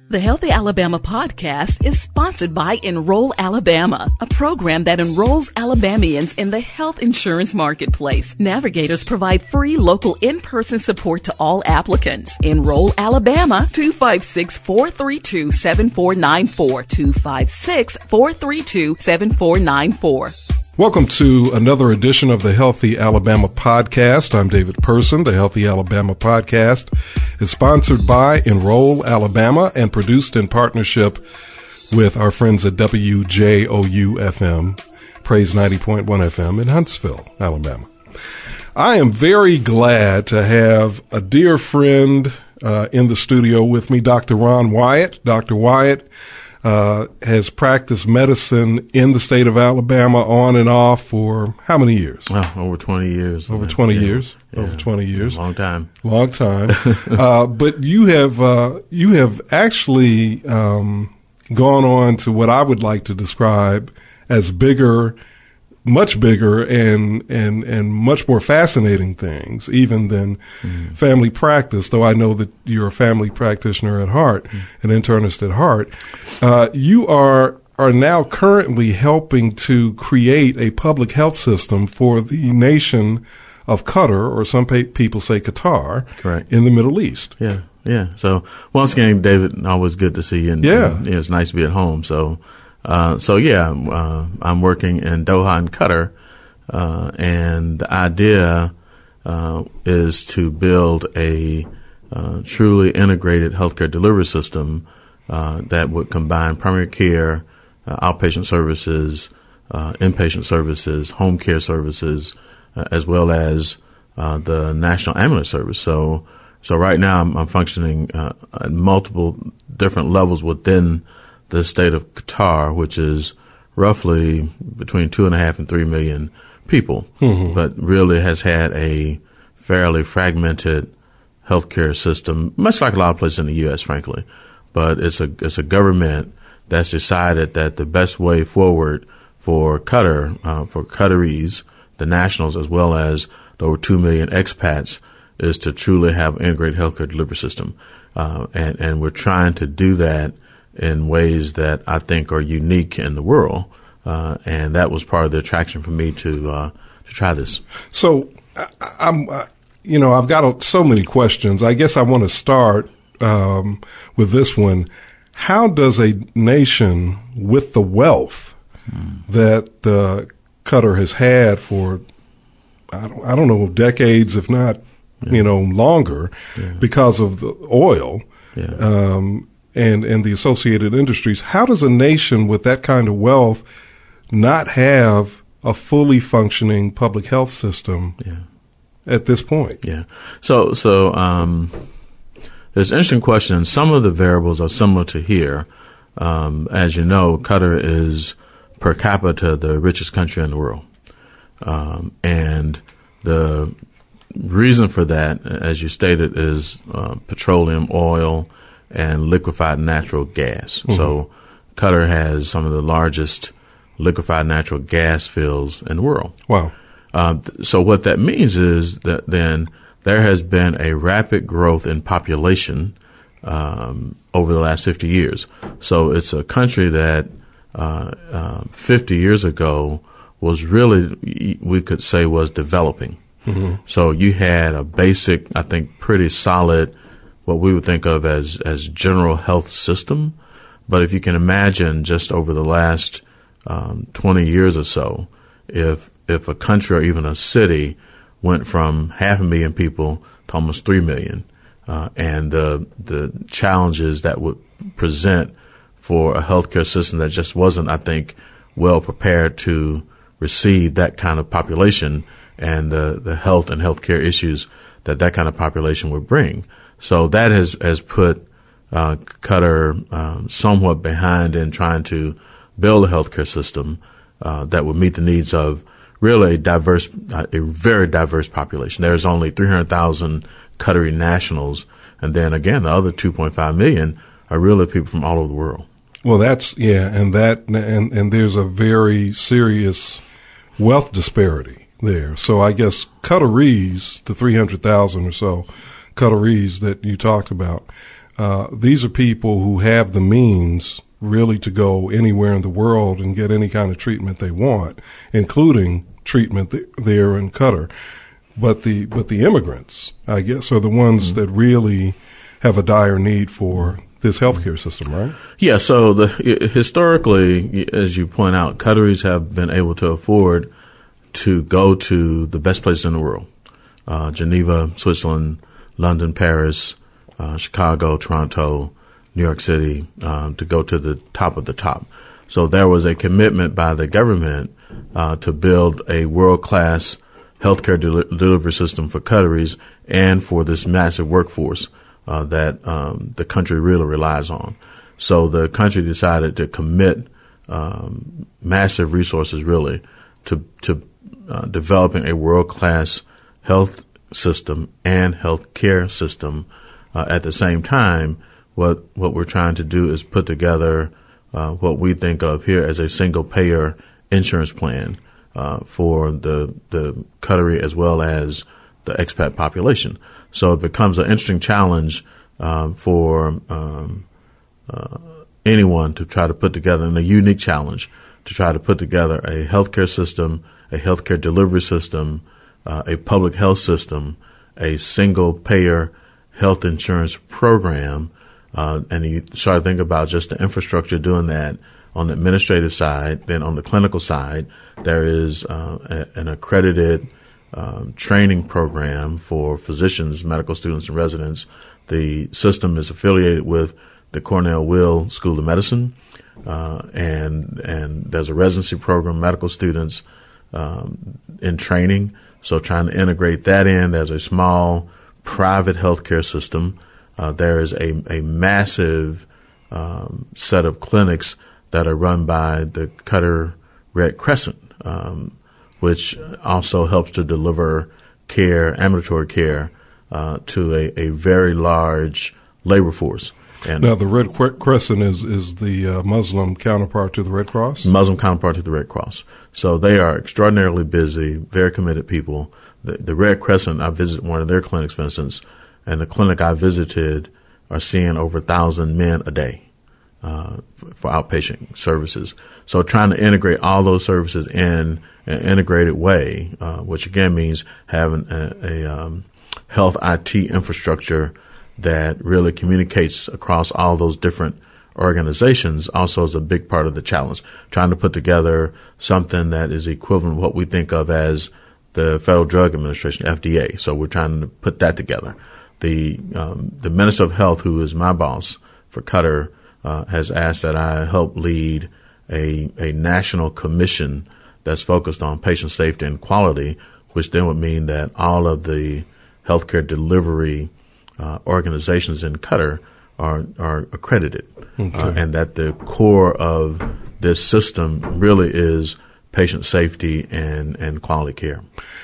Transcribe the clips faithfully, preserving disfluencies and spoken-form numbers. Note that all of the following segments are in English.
The Healthy Alabama podcast is sponsored by Enroll Alabama, a program that enrolls Alabamians in the health insurance marketplace. Navigators provide free local in-person support to all applicants. Enroll Alabama, two five six, four three two, seven four nine four, two five six, four three two, seven four nine four. Welcome to another edition of the Healthy Alabama podcast. I'm David Person. The Healthy Alabama podcast is sponsored by Enroll Alabama and produced in partnership with our friends at W J O U F M, Praise ninety point one F M in Huntsville, Alabama. I am very glad to have a dear friend uh, in the studio with me, Doctor Ron Wyatt. Doctor Wyatt Uh, has practiced medicine in the state of Alabama on and off for how many years? Oh, over twenty years. Over twenty yeah. years. Yeah. Over twenty years. Long time. Long time. uh, but you have, uh, you have actually, um, gone on to what I would like to describe as bigger, much bigger and, and, and much more fascinating things, even than mm. family practice, though I know that you're a family practitioner at heart, mm. an internist at heart. Uh, you are, are now currently helping to create a public health system for the nation of Qatar, or some pa- people say Qatar, correct, in the Middle East. Yeah, yeah. So once again, David, always good to see you. And, yeah. and, you know, it's nice to be at home. So, Uh, so yeah, uh, I'm working in Doha and Qatar, uh, and the idea, uh, is to build a, uh, truly integrated healthcare delivery system, uh, that would combine primary care, uh, outpatient services, uh, inpatient services, home care services, uh, as well as, uh, the National Ambulance Service. So, so right now I'm, I'm functioning, uh, at multiple different levels within the state of Qatar, which is roughly between two and a half and three million people, mm-hmm. but really has had a fairly fragmented healthcare system, much like a lot of places in the U S, frankly. But it's a it's a government that's decided that the best way forward for Qatar, uh, for Qataris, the nationals, as well as the over two million expats, is to truly have an integrated healthcare delivery system, uh, and and we're trying to do that in ways that I think are unique in the world. Uh, and that was part of the attraction for me to, uh, to try this. So I, I'm, uh, you know, I've got a, so many questions. I guess I want to start, um, with this one. How does a nation with the wealth hmm. that, uh, Qatar has had for, I don't, I don't know, decades, if not, yeah. you know, longer yeah. because of the oil, yeah. um, and, and the associated industries, how does a nation with that kind of wealth not have a fully functioning public health system yeah. at this point? Yeah. So, so, um, there's an interesting question. Some of the variables are similar to here. Um, as you know, Qatar is per capita the richest country in the world. Um, and the reason for that, as you stated, is, uh, petroleum, oil, and liquefied natural gas. Mm-hmm. So Qatar has some of the largest liquefied natural gas fields in the world. Wow. Uh, so what that means is that then there has been a rapid growth in population um, over the last fifty years. So it's a country that uh, uh, fifty years ago was really, we could say, was developing. Mm-hmm. So you had a basic, I think, pretty solid, what we would think of as, as general health system. But if you can imagine just over the last, um, twenty years or so, if, if a country or even a city went from half a million people to almost three million, uh, and the, the challenges that would present for a healthcare system that just wasn't, I think, well prepared to receive that kind of population and the, the health and healthcare issues that that kind of population would bring. So that has, has put, uh, Qatar, um, somewhat behind in trying to build a healthcare system, uh, that would meet the needs of really a diverse, uh, a very diverse population. There's only three hundred thousand Qatari nationals. And then again, the other two point five million are really people from all over the world. Well, that's, yeah. And that, and, and there's a very serious wealth disparity there. So I guess Qataris, the three hundred thousand or so Qataris that you talked about, uh, these are people who have the means really to go anywhere in the world and get any kind of treatment they want, including treatment th- there in Qatar. But the but the immigrants, I guess, are the ones mm-hmm. that really have a dire need for this healthcare system, right? Yeah. So the historically, as you point out, Qataris have been able to afford to go to the best places in the world: uh, Geneva, Switzerland, London, Paris, uh, Chicago, Toronto, New York City, um, to go to the top of the top. So there was a commitment by the government uh, to build a world-class healthcare del- delivery system for Qataris and for this massive workforce uh, that um, the country really relies on. So the country decided to commit um, massive resources, really, to to uh, developing a world-class health system and healthcare system. Uh, at the same time, what what we're trying to do is put together uh, what we think of here as a single-payer insurance plan uh, for the the Qatari as well as the expat population. So it becomes an interesting challenge uh, for um, uh, anyone to try to put together, and a unique challenge to try to put together a healthcare system, a healthcare delivery system, uh, a public health system, a single-payer health insurance program. Uh, and you start to think about just the infrastructure doing that on the administrative side. Then on the clinical side, there is uh, a, an accredited um, training program for physicians, medical students, and residents. The system is affiliated with the Cornell Will School of Medicine, uh, and and there's a residency program, medical students um, in training. So trying to integrate that in. There's a small private healthcare system. Uh, there is a, a massive um, set of clinics that are run by the Qatar Red Crescent, um, which also helps to deliver care, ambulatory care, uh, to a, a very large labor force. And now, the Red Crescent is, is the uh, Muslim counterpart to the Red Cross? Muslim counterpart to the Red Cross. So they are extraordinarily busy, very committed people. The, the Red Crescent, I visit one of their clinics, for instance, and the clinic I visited are seeing over a thousand men a day uh, for, for outpatient services. So trying to integrate all those services in an integrated way, uh, which again means having a, a um, health I T infrastructure that really communicates across all those different organizations, also is a big part of the challenge. Trying to put together something that is equivalent to what we think of as the Federal Drug Administration, F D A. So we're trying to put that together. The um, the Minister of Health, who is my boss for Qatar, uh, has asked that I help lead a a national commission that's focused on patient safety and quality, which then would mean that all of the healthcare delivery uh, organizations in Qatar are are accredited, okay. uh, and that the core of this system really is patient safety and, and quality care.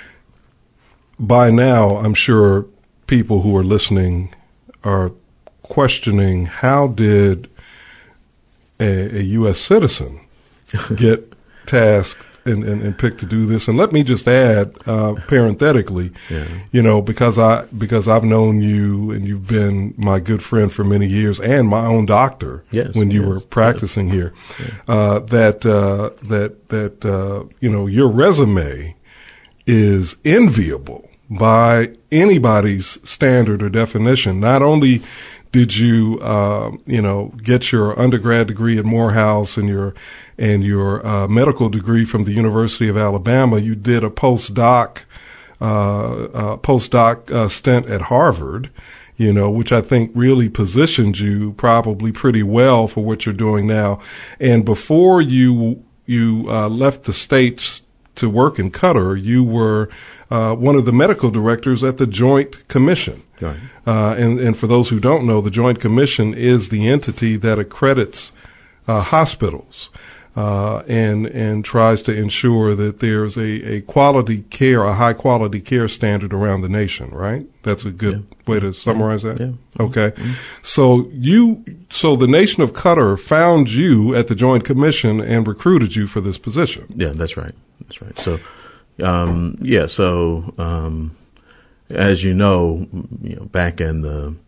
By now, I'm sure people who are listening are questioning, how did a, a U S citizen get tasked and, and, and picked to do this? And let me just add, uh, parenthetically, yeah. you know, because I because I've known you and you've been my good friend for many years, and my own doctor yes, when you yes, were practicing yes. here, yeah. uh, that uh, that that uh, you know, your resume is enviable by anybody's standard or definition. Not only did you, uh, you know, get your undergrad degree at Morehouse and your and your uh, medical degree from the University of Alabama, you did a postdoc uh, uh, postdoc uh, stint at Harvard, you know, which I think really positioned you probably pretty well for what you're doing now. And before you you uh, left the States to work in Qatar, you were uh, one of the medical directors at the Joint Commission. Right. Uh, and, and for those who don't know, the Joint Commission is the entity that accredits uh, hospitals uh, and and tries to ensure that there's a, a quality care, a high quality care standard around the nation. Right? That's a good yeah. way to summarize that. Yeah. Okay. Mm-hmm. So you, so the nation of Qatar found you at the Joint Commission and recruited you for this position. Yeah, that's right. That's right. So, um, yeah. So, um, as you know, you know, back in the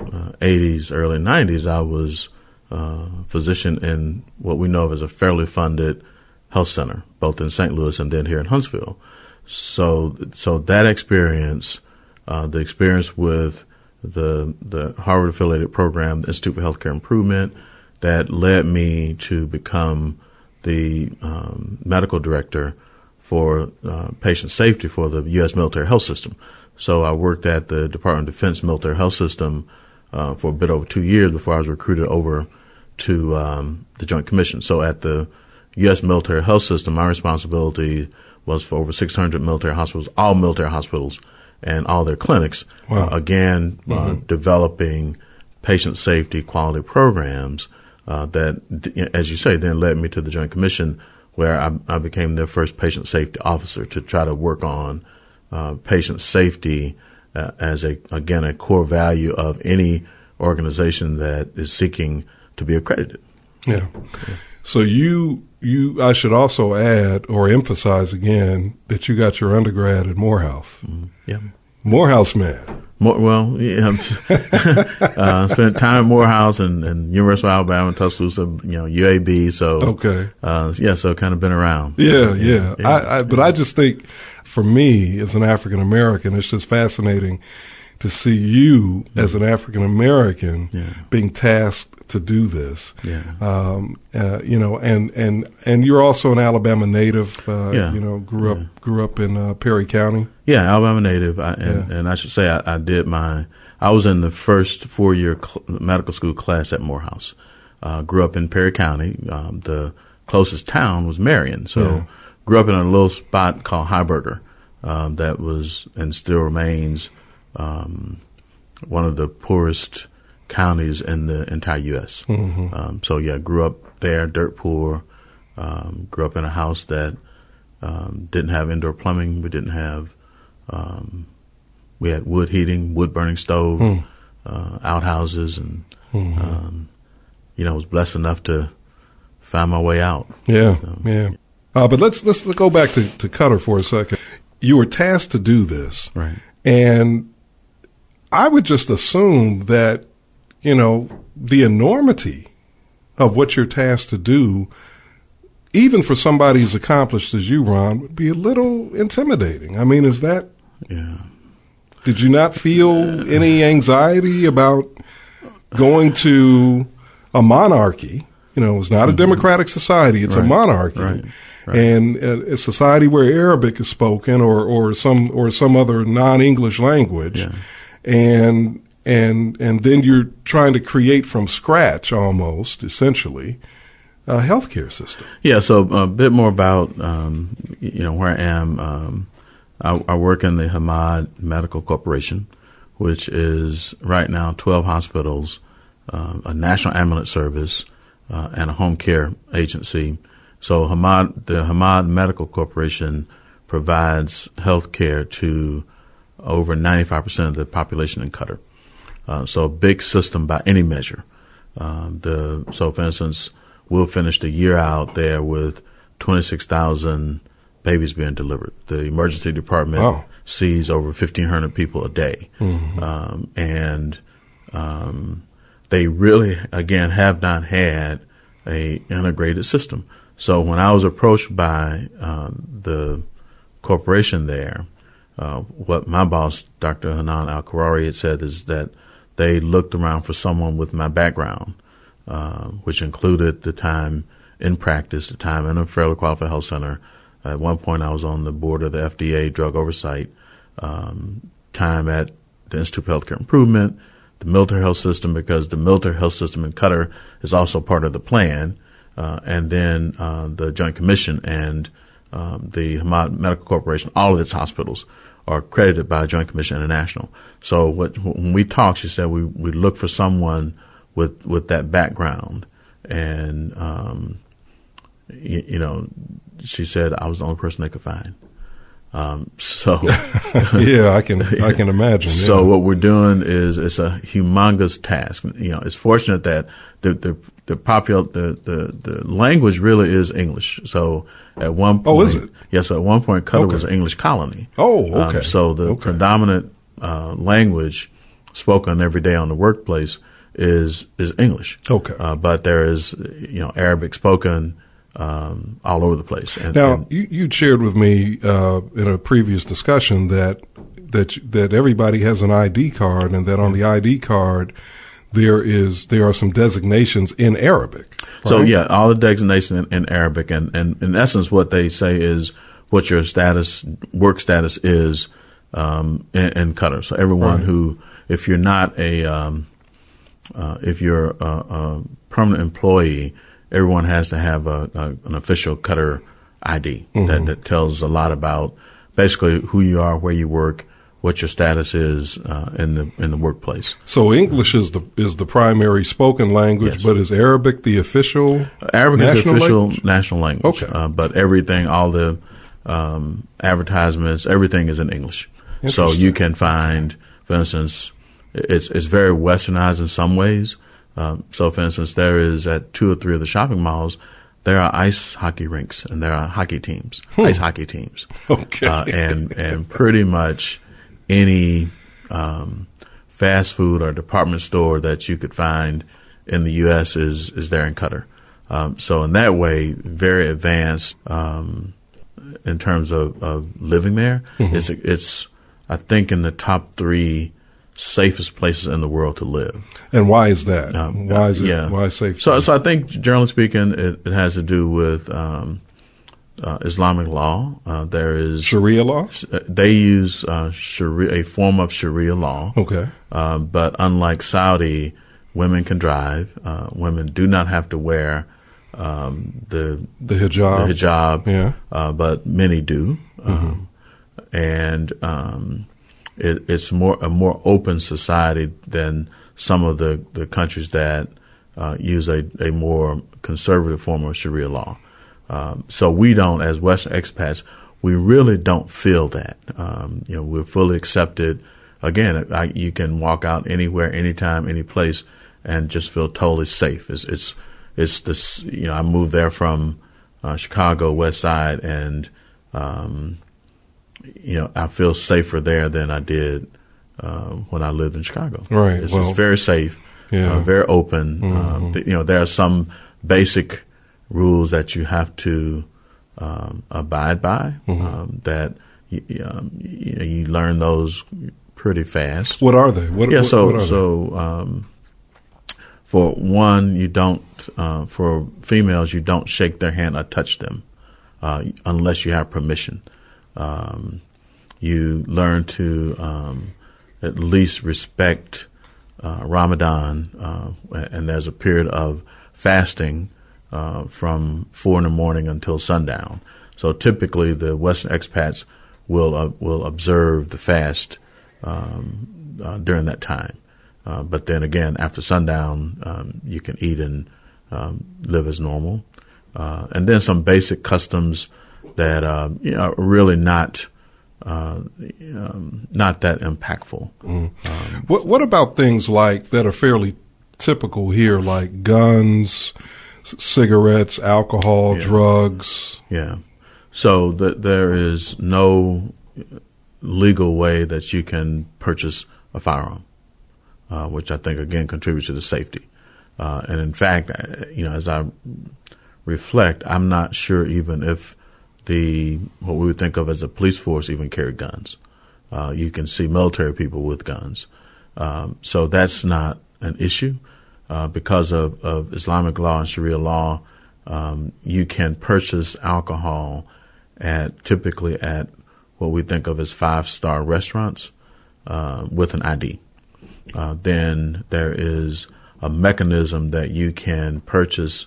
uh, eighties, early nineties, I was uh, physician in what we know of as a fairly funded health center, both in Saint Louis and then here in Huntsville. So, so that experience, uh, the experience with the the Harvard-affiliated program, the Institute for Healthcare Improvement, that led me to become the um, medical director for uh, patient safety for the U S military health system. So I worked at the Department of Defense military health system uh, for a bit over two years before I was recruited over to um, the Joint Commission. So at the U S military health system, my responsibility was for over six hundred military hospitals, all military hospitals, and all their clinics. Wow. Uh, again, mm-hmm. uh, developing patient safety quality programs uh, that, as you say, then led me to the Joint Commission, where I, I became their first patient safety officer to try to work on uh, patient safety uh, as a again a core value of any organization that is seeking to be accredited. Yeah. yeah. So you. You, I should also add or emphasize again that you got your undergrad at Morehouse. Mm, yeah. Morehouse man. More, well, yeah. uh, spent time at Morehouse and, and University of Alabama and Tuscaloosa, you know, U A B. So, okay. Uh, yeah, so kind of been around. Yeah, yeah. yeah. I, I, but I just think for me as an African American, it's just fascinating to see you as an African American yeah. being tasked to do this. Yeah. Um, uh, you know, and, and, and you're also an Alabama native, uh, yeah. you know, grew up, yeah. grew up in, uh, Perry County. Yeah, Alabama native. I, and, yeah. and I should say I, I did my, I was in the first four year cl- medical school class at Morehouse. Uh, grew up in Perry County. Um, the closest town was Marion. So yeah. grew up in a little spot called Heiberger, um, that was and still remains, um, one of the poorest counties in the entire U S Mm-hmm. Um, so yeah, grew up there, dirt poor. Um, grew up in a house that um, didn't have indoor plumbing. We didn't have. Um, we had wood heating, wood burning stove, mm. uh, outhouses, and mm-hmm. um, you know, was blessed enough to find my way out. Yeah, so, yeah. Uh, but let's let's go back to to Qatar for a second. You were tasked to do this, right? And I would just assume that, you know, the enormity of what you're tasked to do, even for somebody as accomplished as you, Ron, would be a little intimidating. I mean, is that, yeah. Did you not feel any anxiety about going to a monarchy? You know, it's not a democratic society, it's right. a monarchy. Right. Right. And a, a society where Arabic is spoken or, or some, or some other non-English language. Yeah. And, and, and then you're trying to create from scratch almost, essentially, a healthcare system. Yeah. So a bit more about, um, you know, where I am. Um, I, I work in the Hamad Medical Corporation, which is right now twelve hospitals, uh, a national ambulance service, uh, and a home care agency. So Hamad, the Hamad Medical Corporation provides health care to over ninety-five percent of the population in Qatar. Uh, so a big system by any measure. Uh, the, so for instance, we'll finish the year out there with twenty-six thousand babies being delivered. The emergency department wow. sees over fifteen hundred people a day. Mm-hmm. Um, and, um, they really, again, have not had a integrated system. So when I was approached by, uh, the corporation there, uh, what my boss, Doctor Hanan Al-Kharari, had said is that they looked around for someone with my background, uh, which included the time in practice, the time in a fairly qualified health center. At one point, I was on the board of the F D A drug oversight, um, time at the Institute for Healthcare Improvement, the military health system, because the military health system in Qatar is also part of the plan, uh, and then uh, the Joint Commission and um, the Hamad Medical Corporation, all of its hospitals are accredited by Joint Commission International. So what, when we talked, she said we, we look for someone with, with that background. And, um, you, you know, she said I was the only person they could find. Um, so. yeah, I can, I can imagine. Yeah. So what we're doing is, it's a humongous task. You know, it's fortunate that the, the, the popular, the, the, the language really is English. So at one point. Oh, is it? Yes. So at one point, Qatar okay. was an English colony. Oh, okay. Um, so the okay. predominant, uh, language, spoken every day on the workplace is is English. Okay. Uh, but there is, you know, Arabic spoken um, all over the place. And, now, and, you you shared with me uh, in a previous discussion that that that everybody has an I D card, and that on the I D card there is there are some designations in Arabic. Right? So yeah, all the designations in, in Arabic, and, and in essence, what they say is what your status, work status is um, in, in Qatar. So everyone right. who, if you're not a, um, uh, if you're a, a permanent employee, everyone has to have a, a, an official Qatar I D mm-hmm. that, that tells a lot about basically who you are, where you work, what your status is uh, in the in the workplace. So English is the is the primary spoken language, yes. but is Arabic the official? Arabic is the official language? national language. Okay, uh, but everything, all the um, advertisements, everything is in English. So you can find, for instance, it's it's very westernized in some ways. Um, so, for instance, there is at two or three of the shopping malls, there are ice hockey rinks and there are hockey teams, hmm. ice hockey teams. Okay, uh, and and pretty much any um, fast food or department store that you could find in the U S is is there in Qatar. Um, so in that way, very advanced um, in terms of, of living there. Mm-hmm. It's it's I think in the top three safest places in the world to live. And why is that? Um, why is it? Yeah. Why safe? So so I think generally speaking, it, it has to do with um, Uh, Islamic law. Uh, there is Sharia law. They use uh, Sharia, a form of Sharia law. Okay. Uh, but unlike Saudi, women can drive. Uh, women do not have to wear um, the the hijab. The hijab. Yeah. Uh, but many do, mm-hmm. um, and um, it, it's more a more open society than some of the, the countries that uh, use a, a more conservative form of Sharia law. Um, so we don't, as Western expats, we really don't feel that. Um, you know, we're fully accepted. Again, I, you can walk out anywhere, anytime, any place, and just feel totally safe. It's, it's, it's this. You know, I moved there from uh, Chicago West Side, and um, you know, I feel safer there than I did uh, when I lived in Chicago. Right. It's well, just very safe, yeah. uh, very open. Mm-hmm. Uh, you know, there are some basic rules that you have to um, abide by. Mm-hmm. Um, that you, um, you, know, you learn those pretty fast. What are they? What, yeah. What, so what are so um, for one, you don't. Uh, for females, you don't shake their hand or touch them uh, unless you have permission. Um, you learn to um, at least respect uh, Ramadan, uh, and there's a period of fasting. Uh, from four in the morning until sundown. So typically, the Western expats will uh, will observe the fast um, uh, during that time. Uh, but then again, after sundown, um, you can eat and um, live as normal. Uh, and then some basic customs that uh, you know, are really not uh, um, not that impactful. Mm. Um, what What about things like that are fairly typical here, like guns, cigarettes, alcohol, yeah. drugs? Yeah. So th- there is no legal way that you can purchase a firearm, uh, which I think, again, contributes to the safety. Uh, and in fact, you know, as I reflect, I'm not sure even if the, what we would think of as a police force even carry guns. Uh, you can see military people with guns. Um, so that's not an issue. Uh, because of, of Islamic law and Sharia law, um, you can purchase alcohol at typically at what we think of as five-star restaurants uh, with an I D. Uh, then there is a mechanism that you can purchase.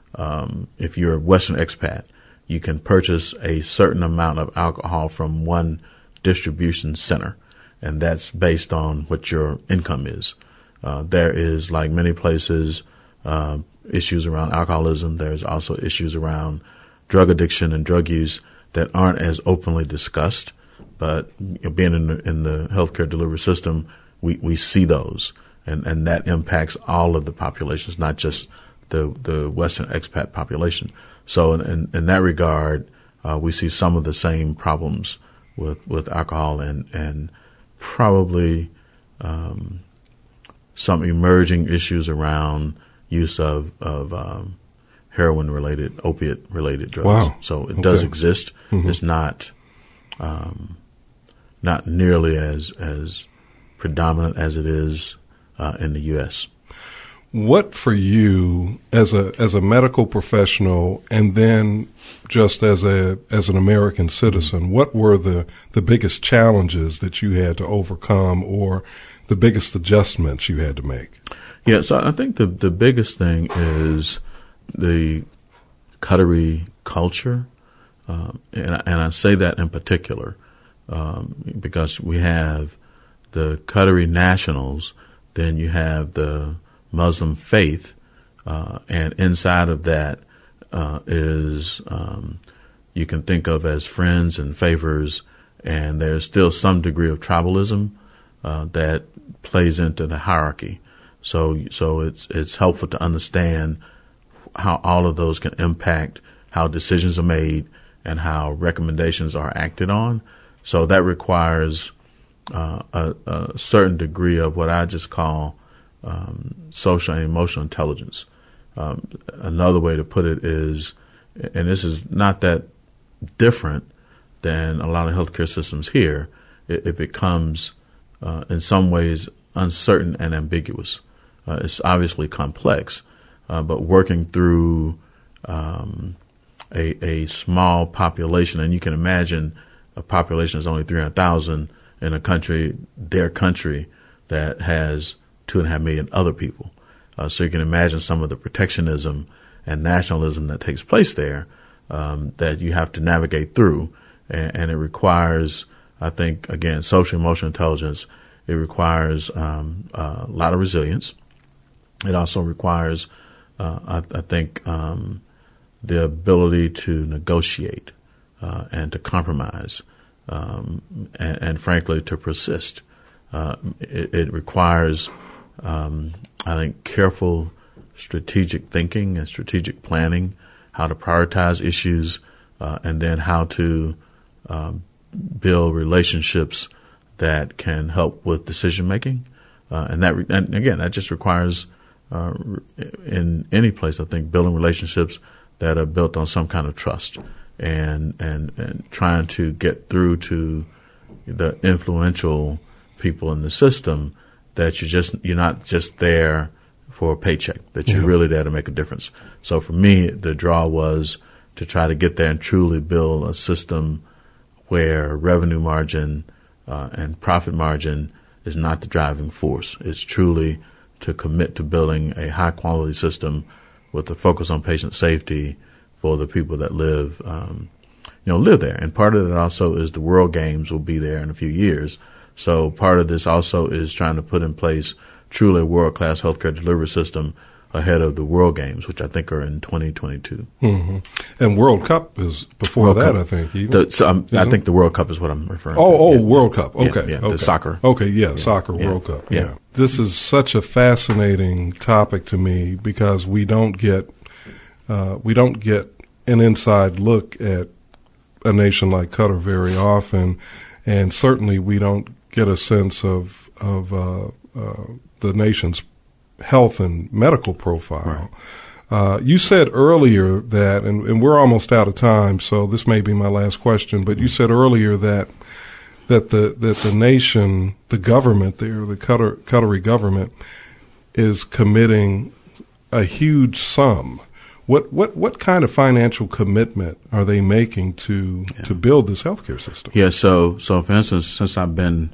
Um, if you're a Western expat, you can purchase a certain amount of alcohol from one distribution center, and that's based on what your income is. Uh, there is, like many places, uh, issues around alcoholism. There's also issues around drug addiction and drug use that aren't as openly discussed. But you know, being in the, in the healthcare delivery system, we, we see those, and, and that impacts all of the populations, not just the the Western expat population. So in, in, in that regard, uh, we see some of the same problems with, with alcohol and and probably. Um, some emerging issues around use of of um, heroin-related, opiate-related drugs. Wow. So it Okay. does exist. Mm-hmm. It's not um, not nearly as as predominant as it is uh, in the U S. What for you as a as a medical professional, and then just as a as an American citizen, what were the, the biggest challenges that you had to overcome, or the biggest adjustments you had to make? Yeah, so I think the the biggest thing is the Qatari culture, um, and, and I say that in particular um, because we have the Qatari nationals, then you have the Muslim faith, uh, and inside of that uh, is um, you can think of as friends and favors, and there's still some degree of tribalism uh, that plays into the hierarchy. So, so it's it's helpful to understand how all of those can impact how decisions are made and how recommendations are acted on. So that requires uh, a, a certain degree of what I just call um, social and emotional intelligence. Um, another way to put it is, and this is not that different than a lot of healthcare systems here, it, it becomes uh, in some ways uncertain and ambiguous. Uh, it's obviously complex, uh, but working through um, a, a small population, and you can imagine a population is only three hundred thousand in a country, their country, that has two and a half million other people. Uh, so you can imagine some of the protectionism and nationalism that takes place there um, that you have to navigate through. And, and it requires, I think, again, social emotional intelligence. It requires um, a lot of resilience. It also requires, uh, I, I think, um, the ability to negotiate uh, and to compromise, um, and, and frankly, to persist. Uh, it, it requires, um, I think, careful strategic thinking and strategic planning, how to prioritize issues, uh, and then how to um, build relationships that can help with decision making. Uh, and that, re- and again, that just requires, uh, in any place, I think, building relationships that are built on some kind of trust, and and and trying to get through to the influential people in the system that you just you're not just there for a paycheck, that you're yeah. really there to make a difference. So for me, the draw was to try to get there and truly build a system where revenue margin uh, and profit margin is not the driving force. It's truly to commit to building a high quality system with a focus on patient safety for the people that live, um, you know, live there. And part of it also is the World Games will be there in a few years. So part of this also is trying to put in place truly a world-class healthcare delivery system ahead of the World Games, which I think are in twenty twenty-two. Mm-hmm. And World Cup is before World that, Cup. I think. Even. The, so um, I think the World Cup is what I'm referring oh, to. Oh, yeah. World Cup. Okay. Yeah, yeah, okay. the soccer. Okay, yeah, yeah. soccer yeah. World Cup. Yeah. yeah. This is such a fascinating topic to me because we don't get uh, we don't get an inside look at a nation like Qatar very often, and certainly we don't get a sense of of uh, uh, the nation's health and medical profile. Right. Uh, you said earlier that, and, and we're almost out of time, so this may be my last question, but you said earlier that that the that the nation, the government there, the Qatar, Qatari government, is committing a huge sum. What what what kind of financial commitment are they making to yeah. to build this healthcare system? Yeah, so so for instance, since I've been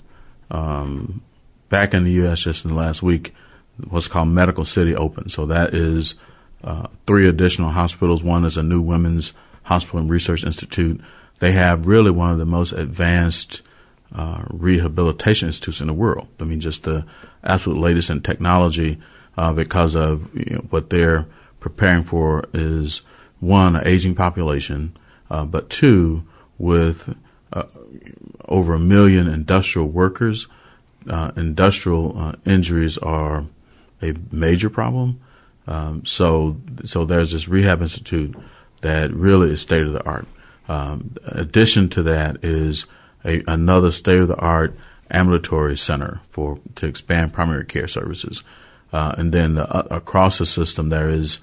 um, back in the U S just in the last week, what's called Medical City opened. So that is uh, three additional hospitals. One is a new women's hospital and research institute. They have really one of the most advanced uh, rehabilitation institutes in the world. I mean, just the absolute latest in technology uh, because of you know, what they're preparing for is, one, an aging population, uh, but two, with uh, over a million industrial workers, uh, industrial uh, injuries are a major problem. Um, so, so there's this rehab institute that really is state of the art. Um, addition to that is a, another state of the art ambulatory center for to expand primary care services. Uh, and then uh, across the system, there is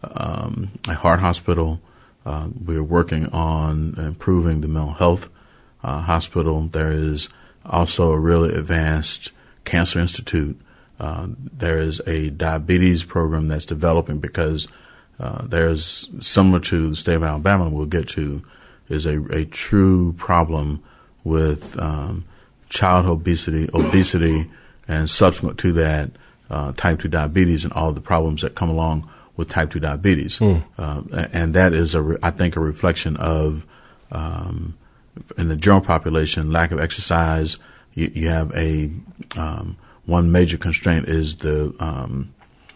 um, a heart hospital. Uh, we're working on improving the mental health uh, hospital. There is also a really advanced cancer institute. Uh, there is a diabetes program that's developing because uh, there's, similar to the state of Alabama we'll get to, is a, a true problem with um, child obesity, obesity, and subsequent to that, uh, type two diabetes and all the problems that come along with type two diabetes. Mm. Uh, and that is, a re- I think, a reflection of, um, in the general population, lack of exercise. You, you have a, um, one major constraint is the, um,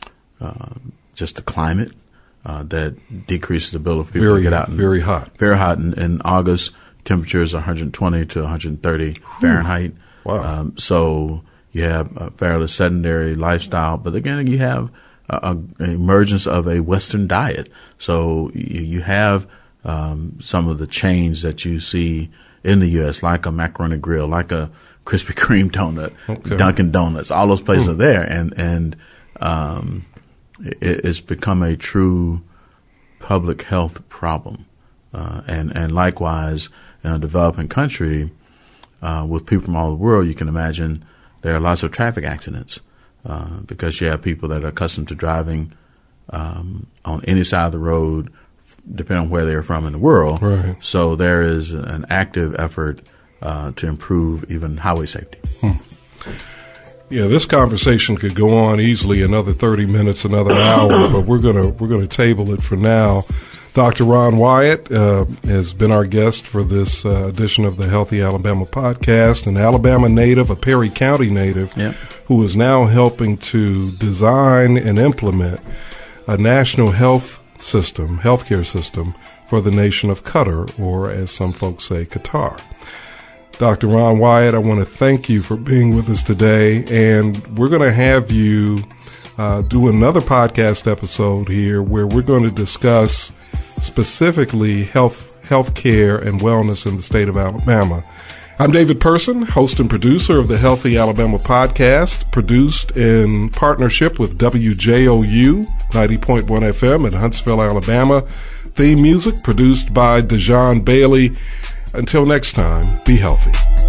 uh, just the climate, uh, that decreases the ability for people very, to get out. And, very hot. Very hot. In, in August, temperatures are one hundred twenty to one hundred thirty Fahrenheit. Wow. Um, so you have a fairly sedentary lifestyle, but again, you have a, a, an emergence of a Western diet. So you, you have um, some of the change that you see in the U S, like a macaroni grill, like a Krispy Kreme donut, okay. Dunkin' Donuts. All those places mm. are there, and and um, it, it's become a true public health problem. Uh, and and likewise, in a developing country, uh, with people from all over the world, you can imagine there are lots of traffic accidents uh, because you have people that are accustomed to driving um, on any side of the road, depending on where they're from in the world. Right. So there is an active effort uh, to improve even highway safety. Hmm. Yeah, this conversation could go on easily another thirty minutes, another hour, but we're gonna we're gonna table it for now. Doctor Ron Wyatt uh, has been our guest for this uh, edition of the Healthy Alabama podcast, an Alabama native, a Perry County native, yep. who is now helping to design and implement a national health system, healthcare system for the nation of Qatar, or as some folks say, Qatar. Doctor Ron Wyatt, I want to thank you for being with us today, and we're going to have you uh, do another podcast episode here where we're going to discuss specifically health, healthcare and wellness in the state of Alabama. I'm David Person, host and producer of the Healthy Alabama podcast, produced in partnership with W J O U ninety point one F M in Huntsville, Alabama. Theme music produced by Dejan Bailey. Until next time, be healthy.